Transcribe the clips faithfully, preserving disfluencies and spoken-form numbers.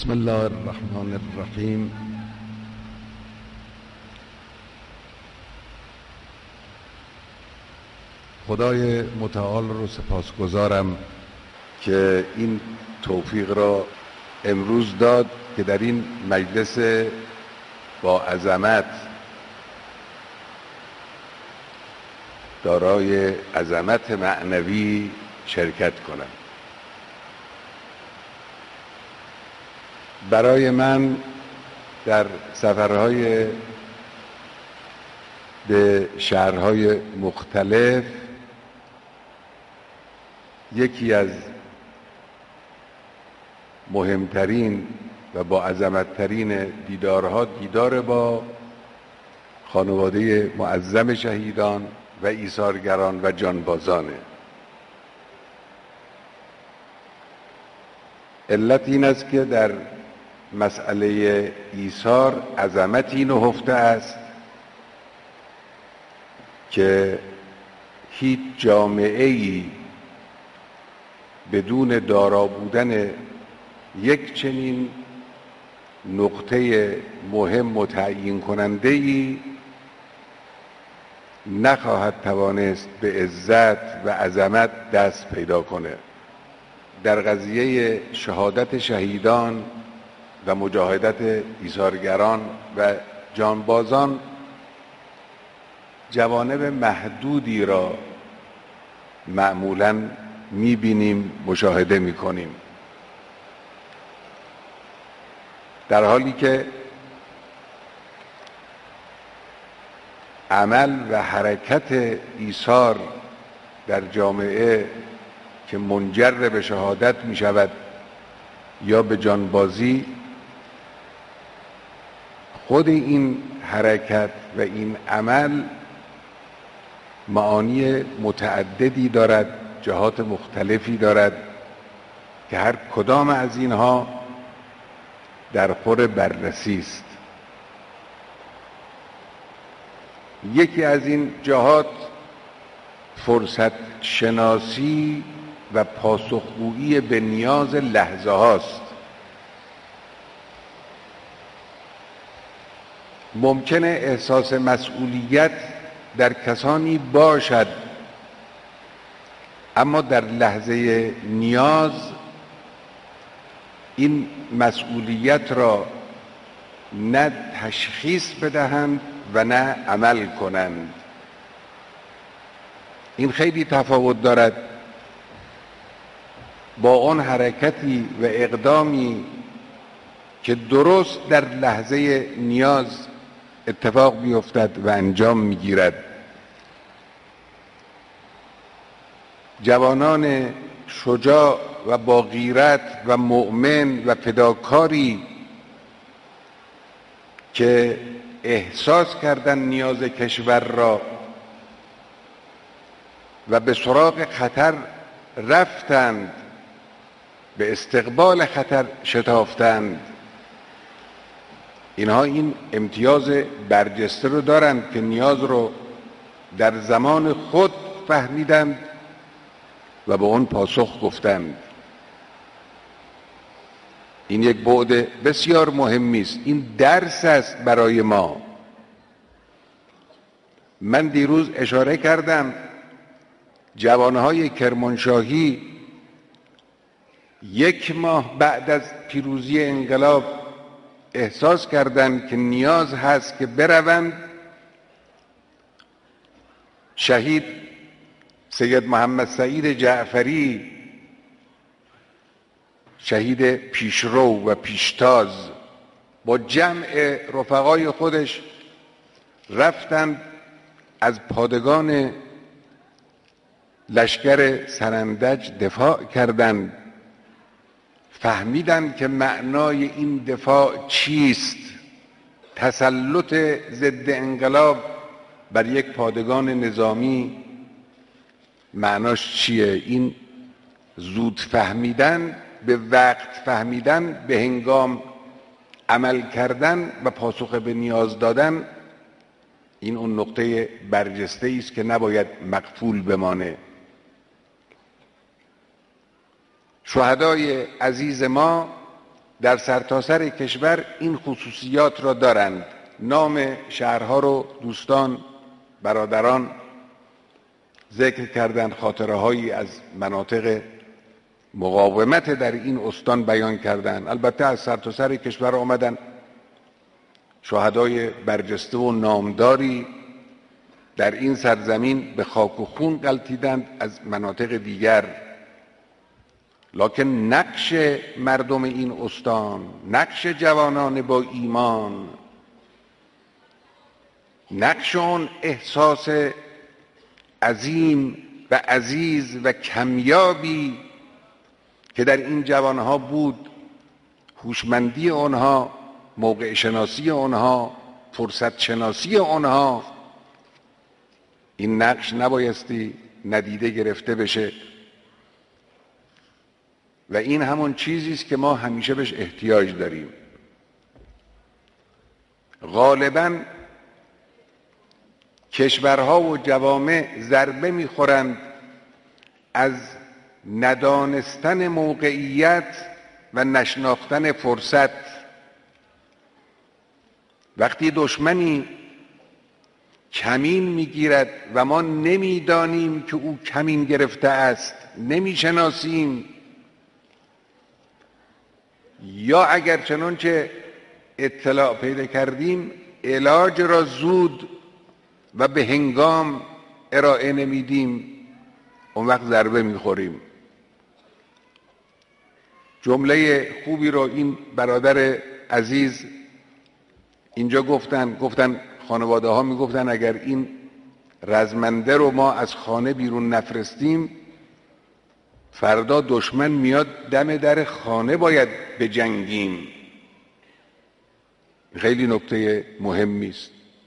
بسم الله الرحمن الرحیم. خدای متعال رو سپاسگزارم که این توفیق را امروز داد که در این مجلس با عظمت، دارای عظمت معنوی شرکت کنم. برای من در سفرهای به شهرهای مختلف یکی از مهمترین و با عظمتترین دیدارها دیدار با خانواده معظم شهیدان و ایثارگران و جانبازانه. علت این است که در مسئله ایثار عظمتی نهفته است که هیچ جامعه‌ای بدون دارا بودن یک چنین نقطه مهم و تعیین کننده‌ای نخواهد توانست به عزت و عظمت دست پیدا کنه. در قضیه شهادت شهیدان و مجاهدت ایثارگران و جانبازان جوانب محدودی را معمولاً می‌بینیم، مشاهده می‌کنیم، در حالی که عمل و حرکت ایثار در جامعه که منجر به شهادت می شود یا به جانبازی، خود این حرکت و این عمل معانی متعددی دارد، جهات مختلفی دارد که هر کدام از اینها در خور بررسی است. یکی از این جهات فرصت شناسی و پاسخگویی به نیاز لحظه هاست. ممکنه احساس مسئولیت در کسانی باشد، اما در لحظه نیاز این مسئولیت را نه تشخیص بدهند و نه عمل کنند. این خیلی تفاوت دارد با آن حرکتی و اقدامی که درست در لحظه نیاز اتفاق می‌افتد و انجام می‌گیرد. جوانان شجاع و با غیرت و مؤمن و فداکاری که احساس کردن نیاز کشور را و به سراغ خطر رفتند، به استقبال خطر شتافتند، اینها این امتیاز برجسته رو دارند که نیاز رو در زمان خود فهمیدند و به اون پاسخ گفتند. این یک بعد بسیار مهمی است. این درس است برای ما. من دیروز اشاره کردم جوانهای کرمانشاهی یک ماه بعد از پیروزی انقلاب احساس کردند که نیاز هست که بروند شهید سید محمد سعید جعفری، شهید پیشرو و پیشتاز، با جمع رفقای خودش رفتند از پادگان لشکر سرندج دفاع کردند. فهمیدند که معنای این دفاع چیست، تسلط ضد انقلاب بر یک پادگان نظامی معناش چیه. این زود فهمیدن، به وقت فهمیدن، به هنگام عمل کردن و پاسخ به نیاز دادن، این اون نقطه برجسته است که نباید مغفول بمانه. شهدای عزیز ما در سرتاسر کشور این خصوصیات را دارند. نام شهرها رو دوستان برادران ذکر کردن، خاطره هایی از مناطق مقاومت در این استان بیان کردن. البته از سرتاسر کشور آمدن شهدای برجسته و نامداری در این سرزمین به خاک و خون غلتیدند از مناطق دیگر، لکن نقش مردم این استان، نقش جوانان با ایمان، نقش اون احساس عظیم و عزیز و کمیابی که در این جوانها بود، هوشمندی آنها، موقع شناسی آنها، فرصت شناسی آنها، این نقش نبایستی ندیده گرفته بشه و این همون چیزی است که ما همیشه بهش احتیاج داریم. غالباً کشورها و جوامع ضربه میخورند از ندانستن موقعیت و نشناختن فرصت. وقتی دشمنی کمین میگیرد و ما نمیدانیم که او کمین گرفته است، نمیشناسیم، یا اگر چنانچه اطلاع پیدا کردیم علاج را زود و به هنگام ارائه نمیدیم، اون وقت ضربه میخوریم. جمله خوبی رو این برادر عزیز اینجا گفتن، گفتن خانواده ها میگفتن اگر این رزمنده رو ما از خانه بیرون نفرستیم، فردا دشمن میاد دم در خانه باید بجنگیم. خیلی نکته مهمی است.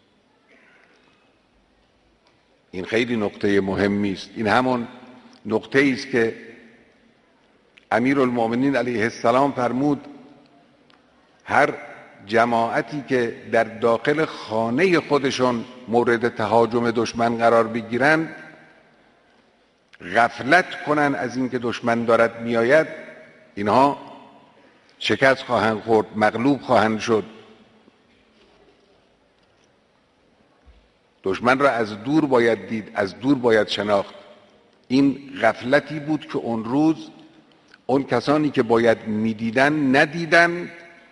این خیلی نکته مهمی است. این همون نکته است که امیرالمؤمنین علیه السلام فرمود هر جماعتی که در داخل خانه خودشون مورد تهاجم دشمن قرار بگیرند، غفلت کنن از اینکه دشمن دارد میآید، اینها شکست خواهند خورد، مغلوب خواهند شد. دشمن را از دور باید دید، از دور باید شناخت. این غفلتی بود که اون روز اون کسانی که باید میدیدن ندیدن.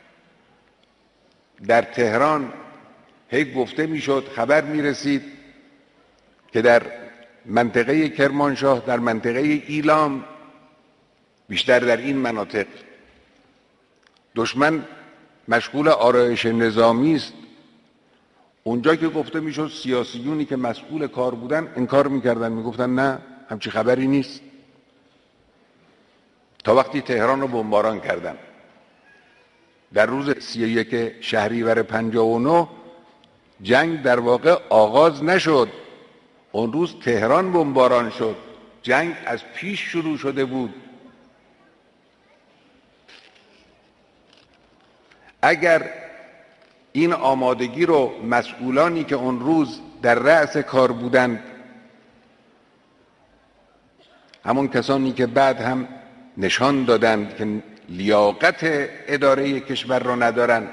در تهران هی گفته میشد، خبر میرسید که در منطقه کرمانشاه، در منطقه ایلام، بیشتر در این مناطق دشمن مشغول آرایش نظامی است. اونجا که گفته میشد سیاسیونی که مسئول کار بودن انکار میکردن، میگفتن نه همچی خبری نیست، تا وقتی تهران رو بمباران کردن. در روز سی و یک شهریور پنجاه و نه جنگ در واقع آغاز نشد، اون روز تهران بمباران شد. جنگ از پیش شروع شده بود. اگر این آمادگی رو مسئولانی که اون روز در رأس کار بودند، همون کسانی که بعد هم نشان دادند که لیاقت اداره کشور را ندارند،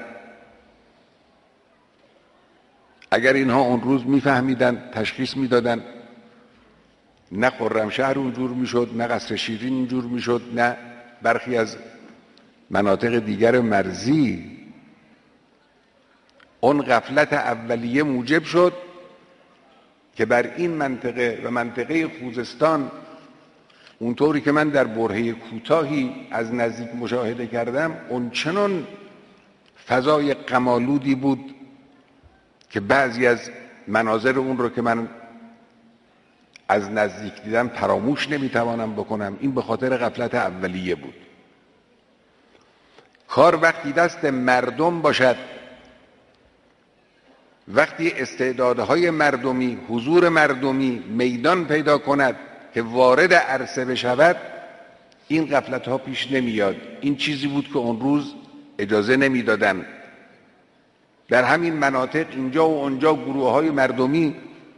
اگر اینها اون روز میفهمیدن، تشخیص میدادن، نه خرمشهر اونجور میشد، نه قصر شیرین اینجور میشد، نه برخی از مناطق دیگر مرزی. اون غفلت اولیه موجب شد که بر این منطقه و منطقه خوزستان، اونطوری که من در برهه کوتاهی از نزدیک مشاهده کردم، اون چنان فضای غم‌آلودی بود که بعضی از مناظر اون رو که من از نزدیک دیدم فراموش نمیتوانم بکنم. این به خاطر غفلت اولیه بود. کار وقتی دست مردم باشد، وقتی استعدادهای مردمی، حضور مردمی میدان پیدا کند که وارد عرصه بشود، این غفلت ها پیش نمیاد. این چیزی بود که اون روز اجازه نمیدادن. در همین مناطق اینجا و اونجا گروه های مردمی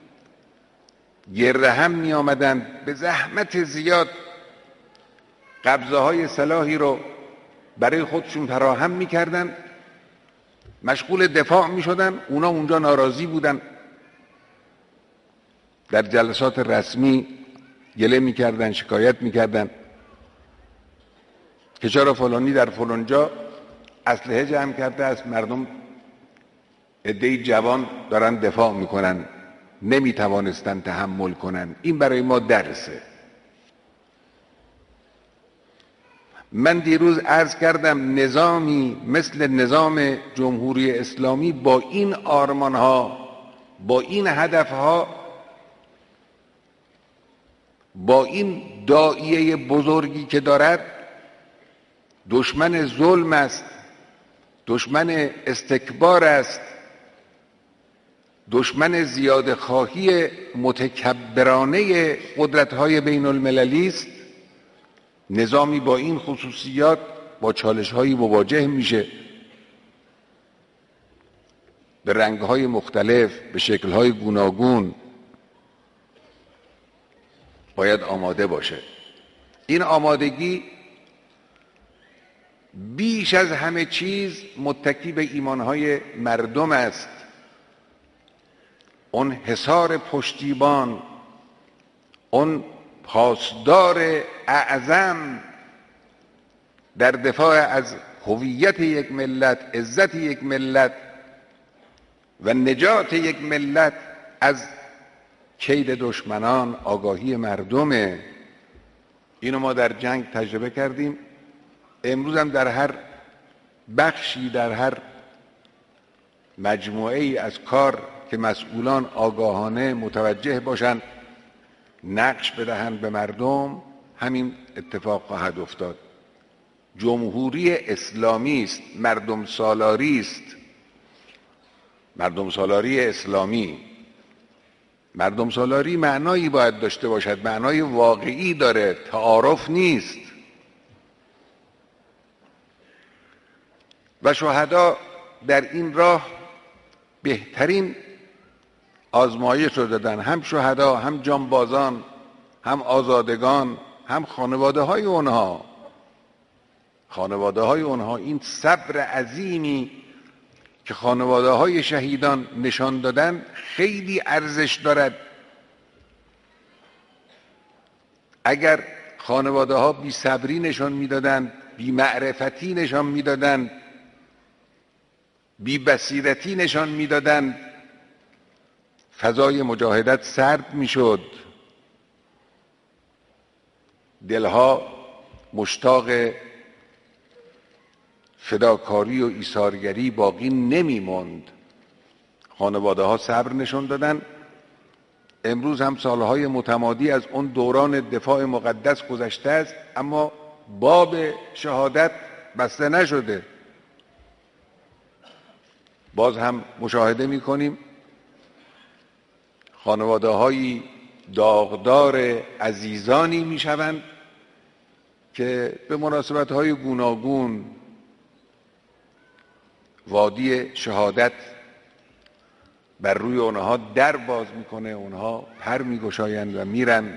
گرد هم می آمدن، به زحمت زیاد قبضه های سلاحی رو برای خودشون فراهم میکردن، مشغول دفاع میشدن. اونا اونجا ناراضی بودن، در جلسات رسمی گله میکردن، شکایت میکردن که چرا فلانی در فلانجا اسلحه جمع کرده است، مردم عده‌ای جوان دارن دفاع میکنن، نمیتوانستن تحمل کنن. این برای ما درسه. من دیروز عرض کردم نظامی مثل نظام جمهوری اسلامی با این آرمانها، با این هدفها، با این داعیه بزرگی که دارد، دشمن ظلم است، دشمن استکبار است، دشمن زیاده خواهی متکبرانه قدرت‌های بین المللی است. نظامی با این خصوصیات با چالش‌هایی مواجه میشه، به رنگ‌های مختلف، به شکل‌های گوناگون باید آماده باشه. این آمادگی بیش از همه چیز متکی به ایمان‌های مردم است. اون حصار پشتیبان، اون پاسدار اعظم در دفاع از هویت یک ملت، عزت یک ملت و نجات یک ملت از کید دشمنان، آگاهی مردمه. اینو ما در جنگ تجربه کردیم. امروز هم در هر بخشی، در هر مجموعه ای از کار که مسئولان آگاهانه متوجه باشند، نقش بدهند به مردم، همین اتفاق خواهد افتاد. جمهوری اسلامی است، مردم سالاری است، مردم سالاری اسلامی. مردم سالاری معنایی باید داشته باشد، معنای واقعی داره، تعارف نیست. و شهدا در این راه بهترین آزمایش رو دادن، هم شهدا، هم جانبازان، هم آزادگان، هم خانواده های اونها. خانواده های اونها این صبر عظیمی که خانواده های شهیدان نشان دادن خیلی ارزش دارد. اگر خانواده ها بی صبری نشان میدادند، بی معرفتی نشان میدادند، بی بصیرتی نشان میدادند، فضای مجاهدت سرد میشد، دلها مشتاق فداکاری و ایثارگری باقی نمیماند. خانواده ها صبر نشان دادن. امروز هم سالهای متمادی از اون دوران دفاع مقدس گذشته است، اما باب شهادت بسته نشده. باز هم مشاهده میکنیم خانواده های داغدار عزیزانی میشوند که به مناسبت های گوناگون وادی شهادت بر روی اونها در باز میکنه، اونها پر میگشایند و میرن.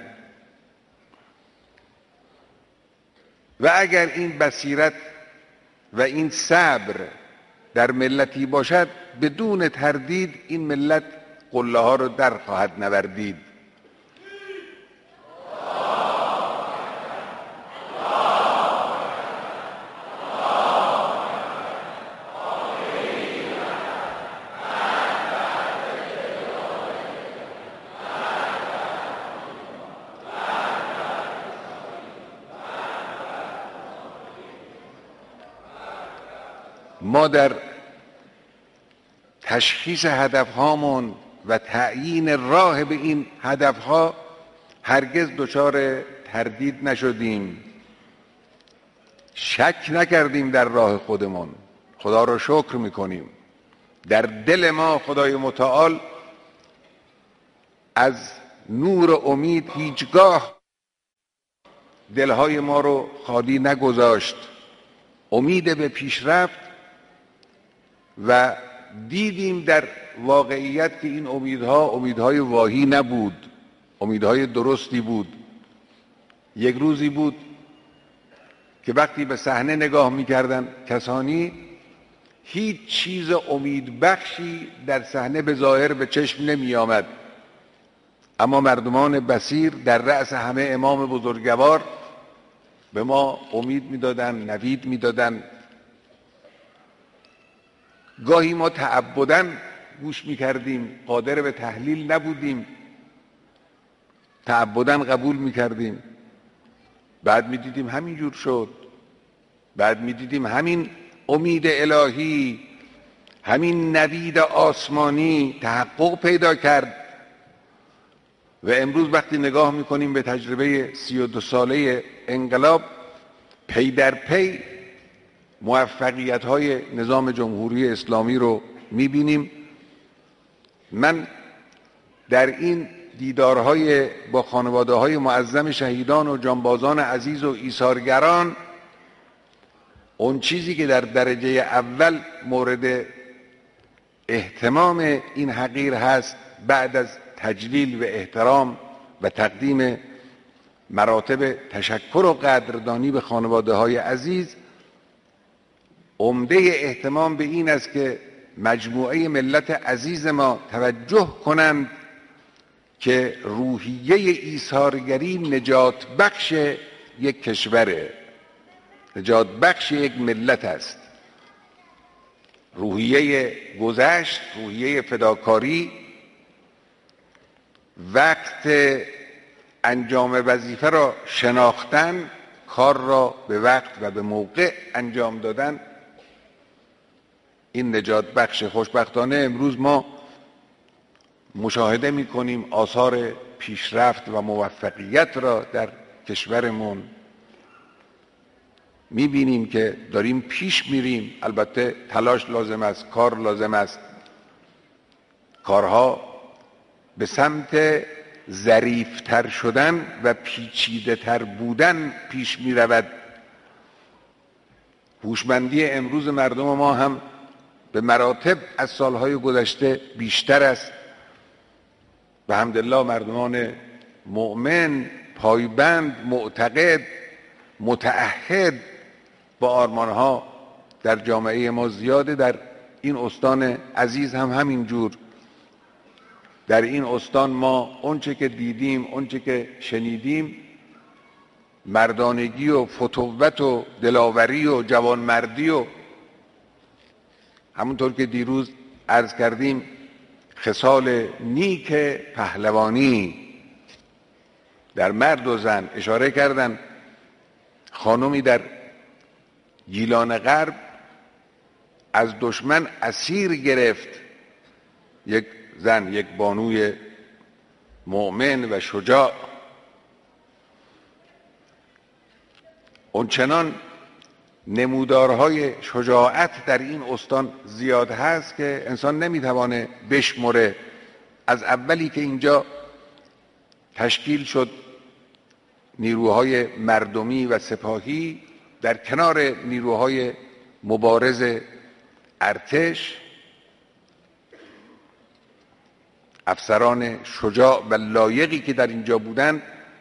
و اگر این بصیرت و این صبر در ملتی باشد، بدون تردید این ملت قله ها رو در خواهد نوردید. ما در تشخیص هدفهامون و تعیین راه به این هدفها هرگز دچار تردید نشدیم، شک نکردیم در راه خودمون. خدا را شکر میکنیم. در دل ما خدای متعال از نور و امید هیچگاه دلهای ما رو خالی نگذاشت. امید به پیشرفت و دیدیم در واقعیت که این امیدها امیدهای واهی نبود، امیدهای درستی بود. یک روزی بود که وقتی به صحنه نگاه میکردن کسانی، هیچ چیز امیدبخشی در صحنه به ظاهر به چشم نمی آمد، اما مردمان بصیر در رأس همه امام بزرگوار به ما امید میدادن، نوید میدادن. گاهی ما تعبداً گوش میکردیم، قادر به تحلیل نبودیم، تعبداً قبول میکردیم، بعد میدیدیم همینجور شد، بعد میدیدیم همین امید الهی، همین نوید آسمانی تحقق پیدا کرد. و امروز وقتی نگاه میکنیم به تجربه سی و دو ساله انقلاب، پی در پی موفقیت های نظام جمهوری اسلامی رو میبینیم. من در این دیدارهای با خانواده های معظم شهیدان و جانبازان عزیز و ایثارگران، اون چیزی که در درجه اول مورد اهتمام این حقیر هست، بعد از تجلیل و احترام و تقدیم مراتب تشکر و قدردانی به خانواده های عزیز، عمده اهتمام به این است که مجموعه ملت عزیز ما توجه کنند که روحیه ایثارگری نجات بخش یک کشوره، نجات بخش یک ملت است. روحیه گذشت، روحیه فداکاری، وقت انجام وظیفه را شناختن، کار را به وقت و به موقع انجام دادن، این نجات بخش. خوشبختانه امروز ما مشاهده می‌کنیم آثار پیشرفت و موفقیت را در کشورمون می‌بینیم که داریم پیش میریم. البته تلاش لازم است، کار لازم است، کارها به سمت ظریف‌تر شدن و پیچیده‌تر بودن پیش می‌رود. هوشمندی امروز مردم ما هم به مراتب از سالهای گذشته بیشتر است. به حمدالله مردمان مؤمن، پایبند، معتقد، متعهد با آرمانها در جامعه ما زیاده. در این استان عزیز هم همین جور. در این استان ما اونچه که دیدیم، اونچه که شنیدیم، مردانگی و فتوت و دلاوری و جوانمردی و همونطور که دیروز عرض کردیم خصال نیک پهلوانی در مرد و زن اشاره کردن. خانمی در گیلان غرب از دشمن اسیر گرفت، یک زن، یک بانوی مؤمن و شجاع. اونچنان نمودارهای شجاعت در این استان زیاد هست که انسان نمیتوانه بشمره. از اولی که اینجا تشکیل شد نیروهای مردمی و سپاهی در کنار نیروهای مبارز ارتش، افسران شجاع و لایقی که در اینجا بودند،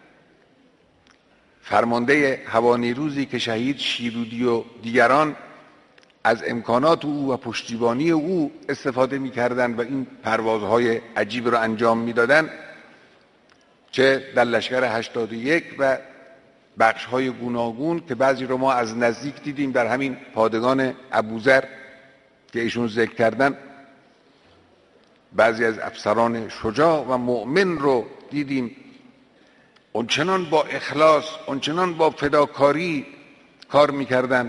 فرمانده هوانیروزی که شهید شیرودی و دیگران از امکانات او و پشتیبانی او استفاده می‌کردند و این پروازهای عجیب را انجام می‌دادند، چه در لشکر هشتاد و یک و بخش‌های گوناگون که بعضی رو ما از نزدیک دیدیم در همین پادگان ابوذر که ایشون ذکر کردن. بعضی از افسران شجاع و مؤمن رو دیدیم اونچنان با اخلاص، اونچنان با فداکاری کار میکردن،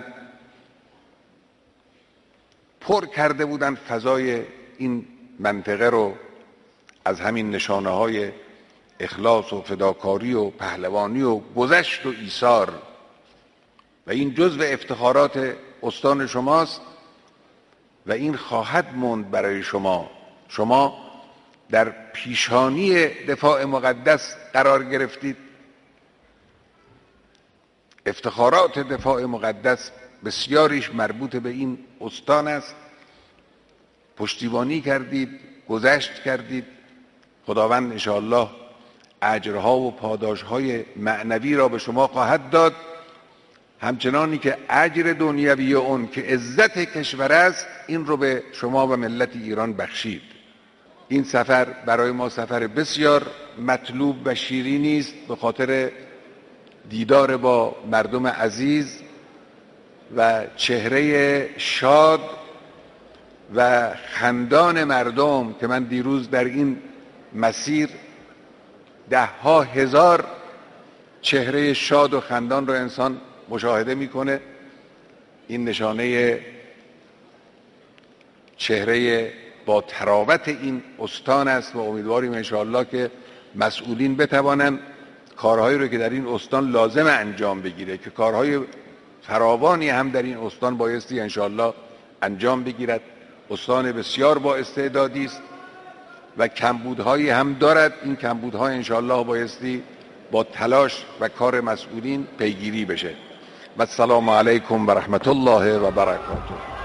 پر کرده بودن فضای این منطقه رو از همین نشانه های اخلاص و فداکاری و پهلوانی و گذشت و ایثار. و این جزو افتخارات استان شماست و این خواهد موند برای شما. شما در پیشانی دفاع مقدس قرار گرفتید. افتخارات دفاع مقدس بسیاریش مربوط به این استان است. پشتیبانی کردید، گذشت کردید. خداوند انشاءالله اجرها و پاداشهای معنوی را به شما خواهد داد همچنانی که اجر دنیوی اون که عزت کشور است این رو به شما و ملت ایران بخشید. این سفر برای ما سفر بسیار مطلوب و شیرینی است به خاطر دیدار با مردم عزیز و چهره شاد و خندان مردم که من دیروز در این مسیر ده ها هزار چهره شاد و خندان رو انسان مشاهده میکنه. این نشانه چهره با تراوت این استان است و امیدواریم انشاءالله که مسئولین بتوانند کارهایی رو که در این استان لازم انجام بگیره که کارهای فراوانی هم در این استان بایستی انشاءالله انجام بگیرد. استان بسیار با استعدادی است و کمبودهایی هم دارد. این کمبودها انشاءالله بایستی با تلاش و کار مسئولین پیگیری بشه. و السلام علیکم و رحمت الله و برکاته.